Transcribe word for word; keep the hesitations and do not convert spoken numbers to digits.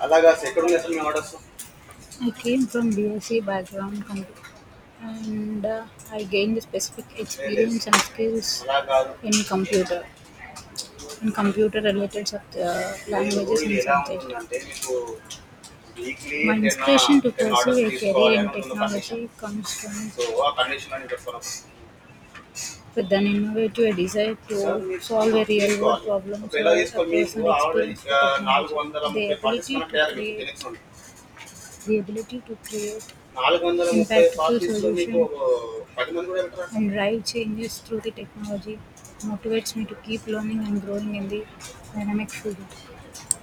అలాగా ఎక్కడుంది అసలు మీ orders? I came from B S c background com- and uh, I gained specific లేదు, experience and skills అలా కాదు. in computer in computer related sub- uh, లేదు, languages ఇది and ఎలా subjects. ఉంటుందంటే మీకు weekly My ten inspiration to ten pursue orders a career తీసుకోవాలి in అని ఉంటుంది condition. technology comes from so ఆ కండిషన్ అని చెప్తాను. with an innovative desire sir to మీకు solve a real world తీసుకోవాలి. problems అప్పుడు ఎలా or a తీసుకోవాలి? మీకు personal ఆల్రెడీ experience with నాలుగు technology. వందల The ముప్పై పార్టీస్ ability కనెక్ట్ to అయ్యారు మీకు create ఫినిక్స్ నుండి. the ability to create నాలుగు వందల ముప్పై impactful పార్టీస్ లో మీకు solution పది మంది కూడా వెళ్తారా? and drive changes through the technology motivates me to keep learning and growing in the dynamic field.